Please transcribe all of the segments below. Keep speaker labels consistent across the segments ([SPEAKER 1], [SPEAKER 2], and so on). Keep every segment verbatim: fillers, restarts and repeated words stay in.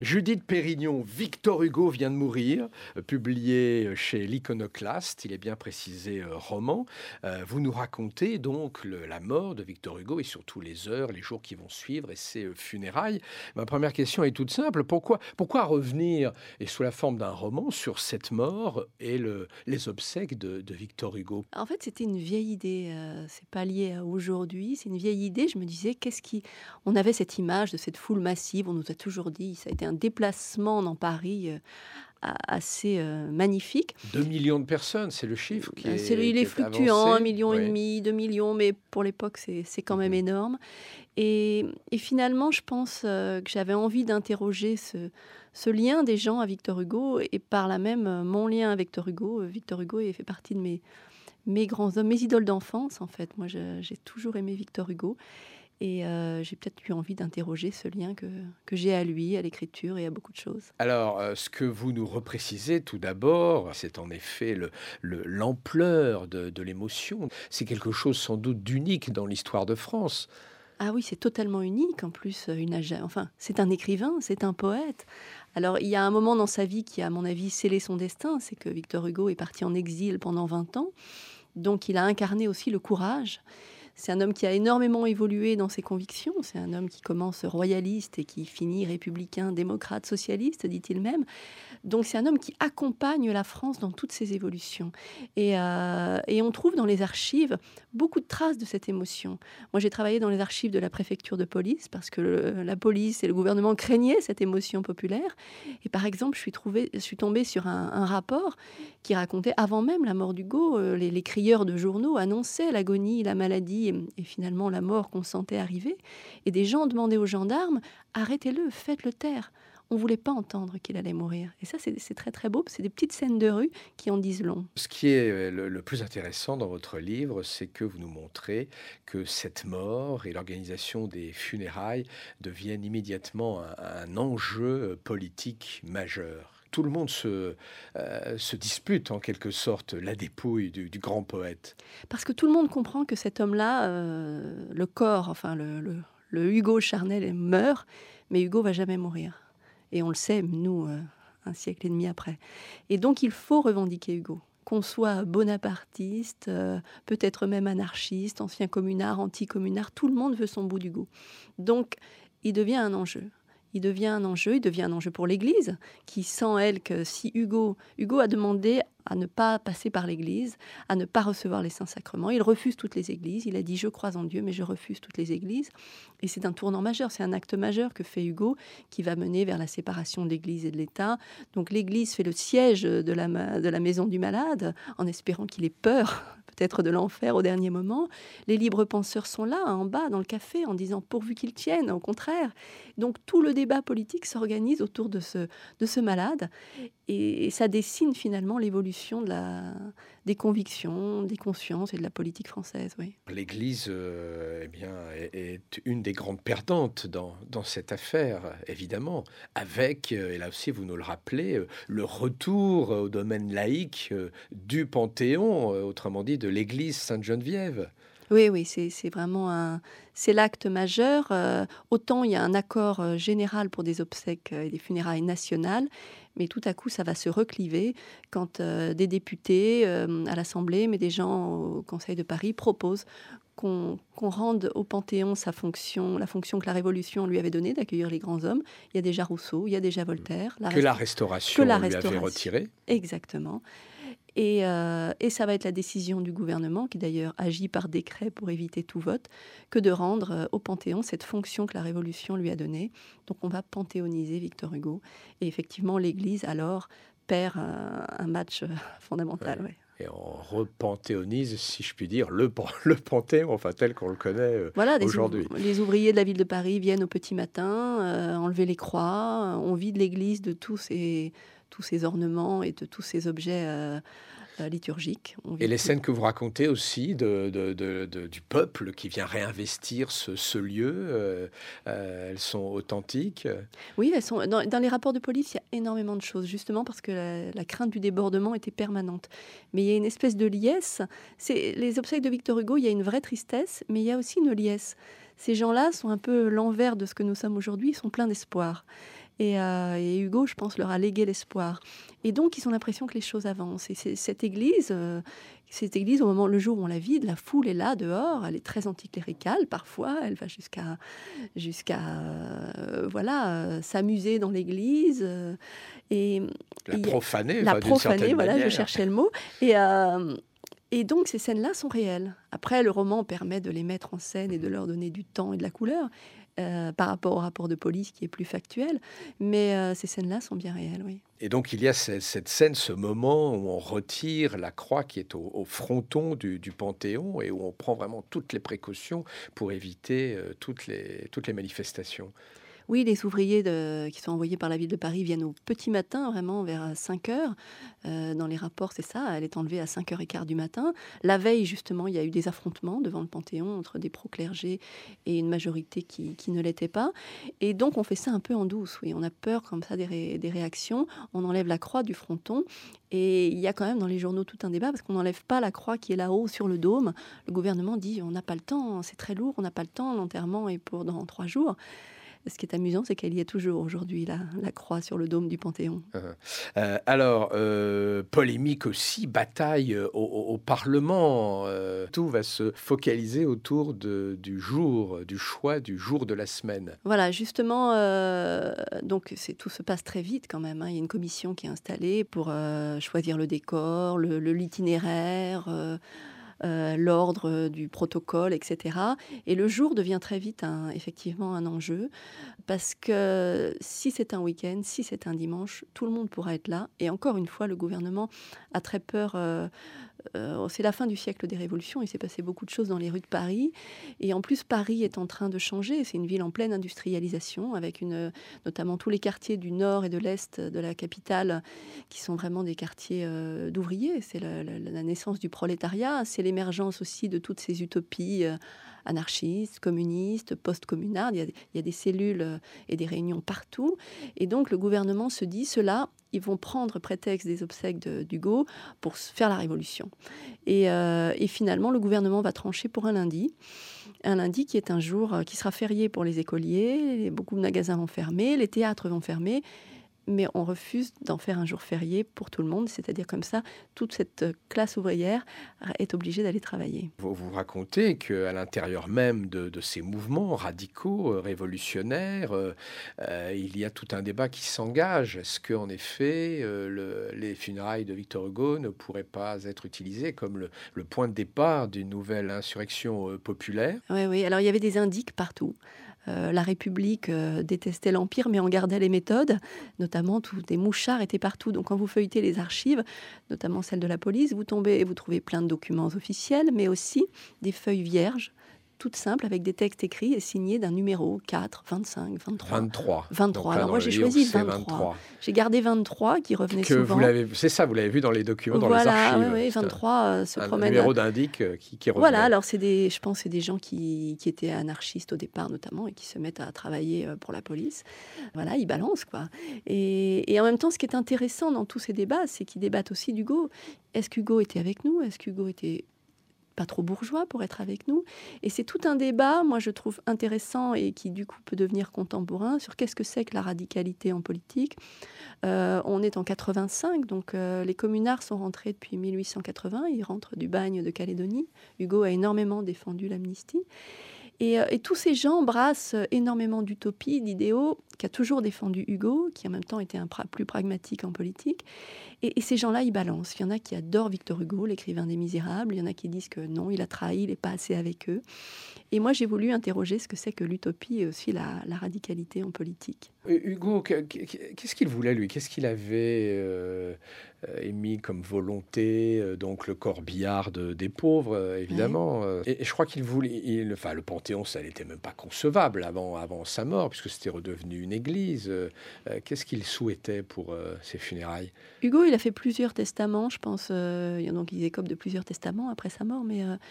[SPEAKER 1] Judith Pérignon, Victor Hugo vient de mourir, euh, publié chez l'Iconoclaste, il est bien précisé euh, roman. Euh, vous nous racontez donc le- la mort de Victor Hugo et surtout les heures, les jours qui vont suivre et ses euh, funérailles. Ma première question est toute simple, pourquoi, pourquoi revenir, et sous la forme d'un roman, sur cette mort et le- les obsèques de, de Victor Hugo?
[SPEAKER 2] En fait, c'était une vieille idée, heu, c'est pas lié à aujourd'hui, c'est une vieille idée. Je me disais: «Qu'est-ce qui» on avait cette image de cette foule massive, on nous a toujours dit, ça a été un déplacement dans Paris, heu, a assez, heu, magnifique.
[SPEAKER 1] Deux millions de personnes, c'est le chiffre qui
[SPEAKER 2] Heu, c'est
[SPEAKER 1] est,
[SPEAKER 2] il
[SPEAKER 1] qui
[SPEAKER 2] est
[SPEAKER 1] est
[SPEAKER 2] fluctuant, un
[SPEAKER 1] avancé?
[SPEAKER 2] million et
[SPEAKER 1] Oui.
[SPEAKER 2] demi, deux millions, mais pour l'époque, c'est c'est quand même
[SPEAKER 1] Mhm.
[SPEAKER 2] énorme et et finalement, je pense, heu, que j'avais envie d'interroger ce ce lien des gens à Victor Hugo et par là même, heu, mon lien à Victor Hugo. Heu, Victor Hugo, il fait partie de mes mes grands hommes, mes idoles d'enfance, en fait. Moi, je j'ai toujours aimé Victor Hugo et heu, j'ai peut-être eu envie d'interroger ce lien que que j'ai à lui, à l'écriture et à beaucoup de choses.
[SPEAKER 1] Alors, heu, ce que vous nous reprécisez tout d'abord, c'est en effet le le l'ampleur de de l'émotion. C'est quelque chose sans doute d'unique dans l'histoire de France.
[SPEAKER 2] Ah oui, c'est totalement unique en plus, heu, une age enfin, c'est un écrivain, c'est un poète. Alors, il y a un moment dans sa vie qui a, à mon avis, scellé son destin, c'est que Victor Hugo est parti en exil pendant vingt ans, donc il a incarné aussi le courage. C'est un homme qui a énormément évolué dans ses convictions. C'est un homme qui commence royaliste et qui finit républicain, démocrate, socialiste, dit-il même. Donc c'est un homme qui accompagne la France dans toutes ses évolutions. Et, heu et on trouve dans les archives beaucoup de traces de cette émotion. Moi, j'ai travaillé dans les archives de la préfecture de police parce que le la police et le gouvernement craignaient cette émotion populaire. Et par exemple, je suis trouvée je suis tombée sur un un rapport qui racontait, avant même la mort d'Hugo, heu, les les crieurs de journaux annonçaient l'agonie, la maladie et et finalement la mort qu'on sentait arriver. Et des gens demandaient aux gendarmes: «Arrêtez-le, faites-le taire». On voulait pas entendre qu'il allait mourir et ça, c'est c'est très, très beau. C'est des petites scènes de rue qui en disent long.
[SPEAKER 1] Ce qui est, heu, le le plus intéressant dans votre livre, c'est que vous nous montrez que cette mort et l'organisation des funérailles deviennent immédiatement un un enjeu, heu, politique majeur. Tout le monde se, heu, se dispute en quelque sorte la dépouille du du grand poète.
[SPEAKER 2] Parce que tout le monde comprend que cet homme-là, heu, le corps, enfin le le le Hugo charnel meurt, mais Hugo va jamais mourir et on le sait, nous, heu, un siècle et demi après et donc il faut revendiquer Hugo. Qu'on soit bonapartiste, heu, peut-être même anarchiste, ancien communard, anti-communard, tout le monde veut son bout d'Hugo. Donc il devient un enjeu. Il devient un enjeu, il devient un enjeu pour l'Église qui sent, elle, que si Hugo Hugo a demandé à ne pas passer par l'Église, à ne pas recevoir les saints sacrements. Il refuse toutes les églises. Il a dit: «Je crois en Dieu, mais je refuse toutes les églises» et c'est un tournant majeur, c'est un acte majeur que fait Hugo, qui va mener vers la séparation de l'Église et de l'État. Donc l'Église fait le siège de la ma de la maison du malade, en espérant qu'il ait peur, peut-être de l'enfer au dernier moment. Les libres penseurs sont là, en bas, dans le café, en disant: «Pourvu qu'il tienne», au contraire. Donc tout le débat politique s'organise autour de ce de ce malade et et ça dessine finalement l'évolution de la des convictions, des consciences et de la politique française, oui.
[SPEAKER 1] L'Église, heu, eh bien, est est une des grandes perdantes dans dans cette affaire, évidemment, avec, heu, et là aussi vous nous le rappelez, heu, le retour au domaine laïque, heu, du Panthéon, heu, autrement dit de l'église Sainte-Geneviève.
[SPEAKER 2] Oui, oui, c'est c'est vraiment un c'est l'acte majeur, heu, autant il y a un accord, heu, général pour des obsèques, heu, et des funérailles nationales, mais tout à coup ça va se recliver quand, heu, des députés, hem, à l'Assemblée, mais des gens au Conseil de Paris proposent qu'on qu'on rende au Panthéon sa fonction la fonction que la Révolution lui avait donnée d'accueillir les grands hommes. Il y a déjà Rousseau, il y a déjà Voltaire, la
[SPEAKER 1] Que la
[SPEAKER 2] resta que la
[SPEAKER 1] Restauration lui avait
[SPEAKER 2] Restauration
[SPEAKER 1] retiré.
[SPEAKER 2] exactement. Et, heu et ça va être la décision du gouvernement, qui d'ailleurs agit par décret pour éviter tout vote, que de rendre, heu, au Panthéon cette fonction que la Révolution lui a donnée. Donc on va panthéoniser Victor Hugo et effectivement l'Église alors perd un un match, heu, fondamental,
[SPEAKER 1] Ouais,
[SPEAKER 2] ouais.
[SPEAKER 1] et on repanthéonise, si je puis dire, le pan le Panthéon, enfin tel qu'on le connaît, heu,
[SPEAKER 2] Voilà, les ouv
[SPEAKER 1] aujourd'hui.
[SPEAKER 2] les ouvriers de la ville de Paris viennent au petit matin, heu, enlever les croix, on vide l'église de tous ses tous ses ornements et de tous ses objets, heu heu, liturgiques. On
[SPEAKER 1] Et
[SPEAKER 2] vide
[SPEAKER 1] les
[SPEAKER 2] tout.
[SPEAKER 1] scènes que vous racontez aussi de de de de du peuple qui vient réinvestir ce ce lieu, heu heu, elles sont authentiques?
[SPEAKER 2] Oui, elles sont dans dans les rapports de police, il y a énormément de choses, justement parce que la la crainte du débordement était permanente. Mais il y a une espèce de liesse. C'est les obsèques de Victor Hugo, il y a une vraie tristesse, mais il y a aussi une liesse. Ces gens-là sont un peu l'envers de ce que nous sommes aujourd'hui, ils sont pleins d'espoir. Et, euh, et Hugo, je pense, leur a légué l'espoir. Et donc, ils ont l'impression que les choses avancent. Et c'est, cette église, euh, cette église, au moment, le jour où on la vide, la foule est là, dehors. Elle est très anticléricale, parfois. Elle va jusqu'à, jusqu'à euh, voilà, euh, s'amuser dans l'église. Euh, et,
[SPEAKER 1] La
[SPEAKER 2] et,
[SPEAKER 1] profaner,
[SPEAKER 2] la
[SPEAKER 1] enfin, d'une
[SPEAKER 2] profaner,
[SPEAKER 1] certaine
[SPEAKER 2] voilà,
[SPEAKER 1] manière.
[SPEAKER 2] je cherchais le mot. Et... Euh, Et donc, ces scènes-là sont réelles. Après, le roman permet de les mettre en scène et de leur donner du temps et de la couleur euh, par rapport au rapport de police qui est plus factuel. Mais euh, ces scènes-là sont bien réelles, oui.
[SPEAKER 1] Et donc, il y a ce- cette scène, ce moment où on retire la croix qui est au, au fronton du, du Panthéon et où on prend vraiment toutes les précautions pour éviter euh, toutes les, toutes les manifestations.
[SPEAKER 2] Oui, les ouvriers de- qui sont envoyés par la ville de Paris viennent au petit matin, vraiment vers cinq heures. Euh, dans les rapports, c'est ça, elle est enlevée à cinq heures quinze du matin. La veille, justement, il y a eu des affrontements devant le Panthéon entre des pro-clergés et une majorité qui, qui ne l'était pas. Et donc, on fait ça un peu en douce, oui. On a peur comme ça des, ré- des réactions. On enlève la croix du fronton. Et il y a quand même dans les journaux tout un débat parce qu'on n'enlève pas la croix qui est là-haut sur le dôme. Le gouvernement dit on n'a pas le temps, c'est très lourd, on n'a pas le temps, l'enterrement est pour dans trois jours. Ce qui est amusant, c'est qu'elle y est toujours aujourd'hui, la, la croix sur le dôme du Panthéon.
[SPEAKER 1] Euh, euh, alors, euh, polémique aussi, bataille euh, au, au- au Parlement. Euh, tout va se focaliser autour de- du jour, du choix du jour de la semaine.
[SPEAKER 2] Voilà, justement, euh, donc c'est, tout se passe très vite quand même, hein. Il y a une commission qui est installée pour euh, choisir le décor, le, le- l'itinéraire, euh, euh, l'ordre euh, du protocole, et cetera. Et le jour devient très vite un- effectivement un enjeu, parce que si c'est un week-end, si c'est un dimanche, tout le monde pourra être là. Et encore une fois, le gouvernement a très peur. euh, euh, c'est la fin du siècle des révolutions, il s'est passé beaucoup de choses dans les rues de Paris. Et en plus, Paris est en train de changer. C'est une ville en pleine industrialisation, avec une, notamment tous les quartiers du nord et de l'est de la capitale, qui sont vraiment des quartiers euh, d'ouvriers. C'est la, la- la naissance du prolétariat, c'est l'émergence aussi de toutes ces utopies euh, anarchistes, communistes, post-communardes. Il y a, il y a des cellules euh, et des réunions partout. Et donc, le gouvernement se dit, ceux-là, ils vont prendre prétexte des obsèques de- d'Hugo pour s- faire la révolution. Et, euh, et finalement, le gouvernement va trancher pour un lundi. Un lundi qui est un jour euh, qui sera férié pour les écoliers. Beaucoup de magasins vont fermer, les théâtres vont fermer. Mais on refuse d'en faire un jour férié pour tout le monde. C'est-à-dire comme ça, toute cette euh, classe ouvrière est obligée d'aller travailler.
[SPEAKER 1] Vous, vous racontez qu'à l'intérieur même de, de ces mouvements radicaux, euh, révolutionnaires, euh, euh, il y a tout un débat qui s'engage. Est-ce qu'en effet, euh, le- les funérailles de Victor Hugo ne pourraient pas être utilisées comme le, le point de départ d'une nouvelle insurrection euh, populaire?
[SPEAKER 2] Oui, oui. Alors il y avait des indices partout. Euh, la République euh, détestait l'Empire, mais en gardait les méthodes. Notamment, tous des mouchards étaient partout. Donc, quand vous feuilletez les archives, notamment celles de la police, vous tombez et vous trouvez plein de documents officiels, mais aussi des feuilles vierges, toutes simples, avec des textes écrits et signés d'un numéro quatre, vingt-cinq, vingt-trois.
[SPEAKER 1] vingt-trois. Donc
[SPEAKER 2] vingt-trois.
[SPEAKER 1] là,
[SPEAKER 2] Alors
[SPEAKER 1] dans
[SPEAKER 2] moi,
[SPEAKER 1] le
[SPEAKER 2] j'ai
[SPEAKER 1] livre,
[SPEAKER 2] choisi
[SPEAKER 1] c'est
[SPEAKER 2] vingt-trois.
[SPEAKER 1] vingt-trois.
[SPEAKER 2] J'ai gardé vingt-trois qui revenaient
[SPEAKER 1] Que
[SPEAKER 2] souvent.
[SPEAKER 1] vous l'avez, c'est ça, vous l'avez vu dans les documents, dans les
[SPEAKER 2] Voilà,
[SPEAKER 1] archives.
[SPEAKER 2] oui, oui,
[SPEAKER 1] C'est un,
[SPEAKER 2] vingt-trois euh, se
[SPEAKER 1] un
[SPEAKER 2] promènent.
[SPEAKER 1] numéro d'indic euh, qui, qui revenait.
[SPEAKER 2] Voilà, alors c'est des, je pense que c'est des gens qui, qui étaient anarchistes au départ notamment et qui se mettent à travailler euh, pour la police. Voilà, ils balancent quoi. Et, et en même temps, ce qui est intéressant dans tous ces débats, c'est qu'ils débattent aussi d'Hugo. Est-ce qu'Hugo était avec nous? Est-ce qu'Hugo était pas trop bourgeois pour être avec nous? Et c'est tout un débat, moi je trouve intéressant et qui du coup peut devenir contemporain sur qu'est-ce que c'est que la radicalité en politique. Euh, on est en quatre-vingt-cinq, donc euh, les communards sont rentrés depuis mille huit cent quatre-vingts, ils rentrent du bagne de Calédonie. Hugo a énormément défendu l'amnistie. Et, euh, et tous ces gens brassent énormément d'utopies, d'idéaux, qui a toujours défendu Hugo, qui en même temps était un pra- plus pragmatique en politique. Et, et ces gens-là, ils balancent. Il y en a qui adorent Victor Hugo, l'écrivain des Misérables. Il y en a qui disent que non, il a trahi, il n'est pas assez avec eux. Et moi, j'ai voulu interroger ce que c'est que l'utopie et aussi la, la radicalité en politique.
[SPEAKER 1] Euh, Hugo, que- que- qu'est-ce qu'il voulait, lui? Qu'est-ce qu'il avait euh, euh, émis comme volonté? euh, Donc, le corbillard de- des pauvres, euh, évidemment. euh, Et, et je crois qu'il voulait... il- enfin, le Panthéon, ça n'était même pas concevable avant, avant sa mort, puisque c'était redevenu une église. Euh, euh, Qu'est-ce qu'il souhaitait pour euh, ses funérailles?
[SPEAKER 2] Hugo, il a fait plusieurs testaments, je pense. Euh, il y a donc il écope de plusieurs testaments après sa mort, mais euh,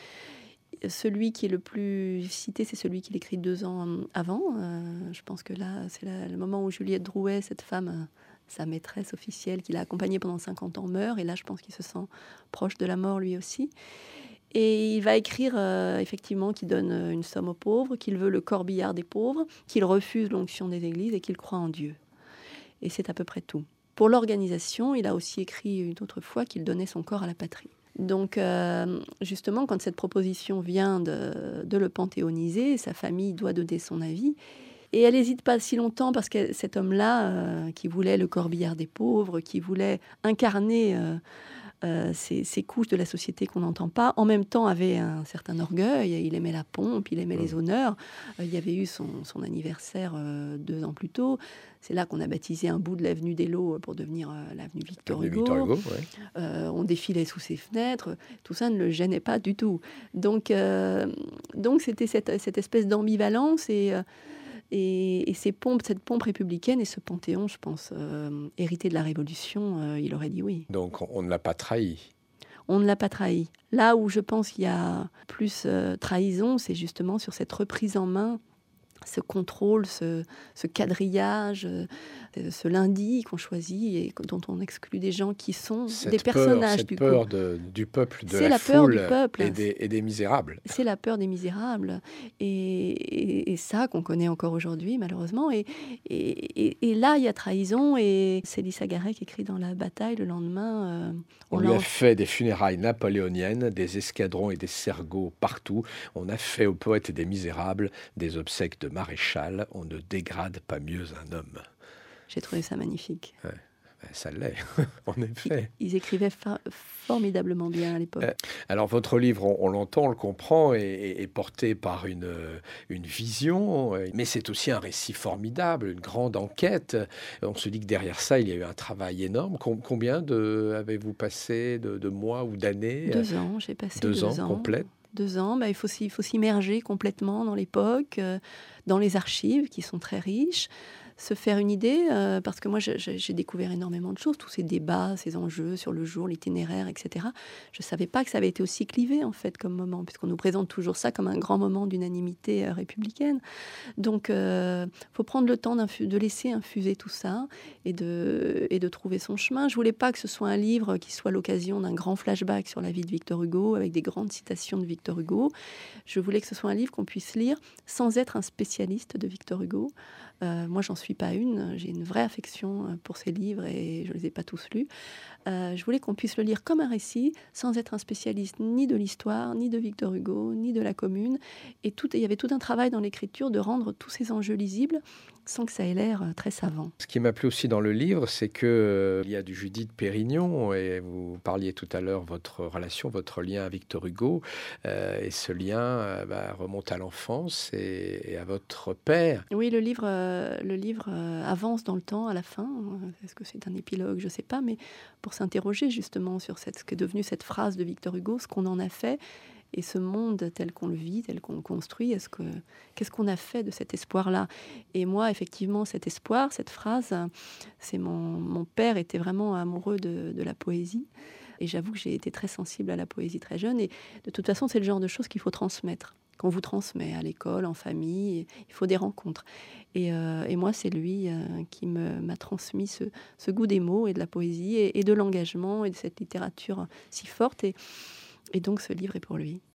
[SPEAKER 2] celui qui est le plus cité, c'est celui qu'il écrit deux ans avant. Euh, je pense que là, c'est la- le moment où Juliette Drouet, cette femme, euh, sa maîtresse officielle, qui l'a accompagnée pendant cinquante ans, meurt. Et là, je pense qu'il se sent proche de la mort lui aussi. Et il va écrire euh, effectivement qu'il donne euh, une somme aux pauvres, qu'il veut le corbillard des pauvres, qu'il refuse l'onction des églises et qu'il croit en Dieu. Et c'est à peu près tout. Pour l'organisation, il a aussi écrit une autre fois qu'il donnait son corps à la patrie. Donc, euh, justement, quand cette proposition vient de, de le panthéoniser, sa famille doit donner son avis. Et elle n'hésite pas si longtemps parce que cet homme-là, euh, qui voulait le corbillard des pauvres, qui voulait incarner euh, euh, ces, ces couches de la société qu'on n'entend pas, en même temps avait un certain orgueil. Il aimait la pompe, il aimait les honneurs. Euh, il y avait eu son, son anniversaire euh, deux ans plus tôt. C'est là qu'on a baptisé un bout de l'avenue des Lots pour devenir euh, l'avenue Victor Hugo.
[SPEAKER 1] Victor Hugo, ouais.
[SPEAKER 2] Euh, on défilait sous ses fenêtres. Tout ça ne le gênait pas du tout. Donc, euh, donc c'était cette, cette espèce d'ambivalence et... Euh, Et, et ces pompes, cette pompe républicaine et ce panthéon, je pense, euh, hérité de la Révolution, euh, il aurait dit oui.
[SPEAKER 1] Donc on, on ne l'a pas trahi.
[SPEAKER 2] On ne l'a pas trahi. Là où je pense qu'il y a plus euh, trahison, c'est justement sur cette reprise en main, ce contrôle, ce, ce quadrillage, euh, ce lundi qu'on choisit et dont on exclut des gens qui sont
[SPEAKER 1] cette
[SPEAKER 2] des personnages.
[SPEAKER 1] Peur, cette
[SPEAKER 2] du
[SPEAKER 1] peur
[SPEAKER 2] coup.
[SPEAKER 1] de, du peuple, de
[SPEAKER 2] c'est
[SPEAKER 1] la,
[SPEAKER 2] la
[SPEAKER 1] foule
[SPEAKER 2] peur du peuple.
[SPEAKER 1] Et, des, et des misérables.
[SPEAKER 2] C'est la peur des misérables. Et, et, et ça qu'on connaît encore aujourd'hui, malheureusement. Et, et, et, et là, il y a trahison. Et c'est Lisa Garet qui écrit dans La Bataille le lendemain. Euh,
[SPEAKER 1] on, on lui a en... fait des funérailles napoléoniennes, des escadrons et des cergots partout. On a fait aux poètes et des misérables des obsèques de maréchal. On ne dégrade pas mieux un homme.
[SPEAKER 2] J'ai trouvé ça magnifique.
[SPEAKER 1] Ouais. Ça l'est, en effet.
[SPEAKER 2] Ils, ils écrivaient fa- formidablement bien à l'époque. Euh,
[SPEAKER 1] alors, votre livre, on, on l'entend, on le comprend, est, est porté par une, une vision, mais c'est aussi un récit formidable, une grande enquête. On se dit que derrière ça, il y a eu un travail énorme. Combien de, avez-vous passé de, de mois ou d'années?
[SPEAKER 2] Deux ans, j'ai passé
[SPEAKER 1] deux,
[SPEAKER 2] deux
[SPEAKER 1] ans. Deux ans complètes.
[SPEAKER 2] Deux ans, bah, il faut, il faut s'immerger complètement dans l'époque, euh, dans les archives qui sont très riches, se faire une idée, euh, parce que moi je, je, j'ai découvert énormément de choses, tous ces débats, ces enjeux sur le jour, l'itinéraire, et cetera. Je ne savais pas que ça avait été aussi clivé en fait comme moment, puisqu'on nous présente toujours ça comme un grand moment d'unanimité euh, républicaine. Donc il euh, faut prendre le temps de laisser infuser tout ça et de, et de trouver son chemin. Je ne voulais pas que ce soit un livre qui soit l'occasion d'un grand flashback sur la vie de Victor Hugo, avec des grandes citations de Victor Hugo. Je voulais que ce soit un livre qu'on puisse lire sans être un spécialiste de Victor Hugo. Euh, moi, j'en suis pas une. J'ai une vraie affection pour ces livres et je les ai pas tous lus. Euh, je voulais qu'on puisse le lire comme un récit, sans être un spécialiste ni de l'histoire, ni de Victor Hugo, ni de la Commune. Et tout, il y avait tout un travail dans l'écriture de rendre tous ces enjeux lisibles sans que ça ait l'air très savant.
[SPEAKER 1] Ce qui m'a plu aussi dans le livre, c'est qu'il euh, y a du Judith Pérignon, et vous parliez tout à l'heure votre relation, votre lien à Victor Hugo, euh, et ce lien euh, bah, remonte à l'enfance et, et à votre père.
[SPEAKER 2] Oui, le livre, euh, le livre euh, avance dans le temps à la fin. Est-ce que c'est un épilogue? Je ne sais pas, mais pour s'interroger justement sur cette, ce qu'est devenu cette phrase de Victor Hugo, ce qu'on en a fait, et ce monde tel qu'on le vit, tel qu'on le construit, est-ce que, qu'est-ce qu'on a fait de cet espoir-là? Et moi, effectivement, cet espoir, cette phrase, c'est mon, mon père était vraiment amoureux de, de la poésie. Et j'avoue que j'ai été très sensible à la poésie très jeune. Et de toute façon, c'est le genre de choses qu'il faut transmettre, qu'on vous transmet à l'école, en famille. Il faut des rencontres. Et, euh, et moi, c'est lui euh, qui me, m'a transmis ce, ce goût des mots et de la poésie et, et de l'engagement et de cette littérature si forte. Et, Et donc, ce livre est pour lui.